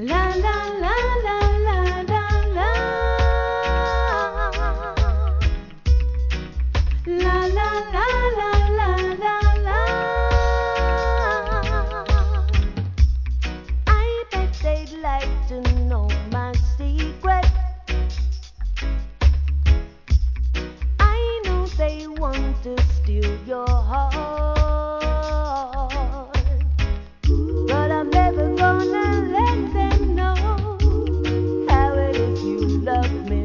La la la la la la la. La la la la la la la. I bet they'd like to know my secret. I know they want to steal your heart, but I'm never gonna let them know how it is you love me.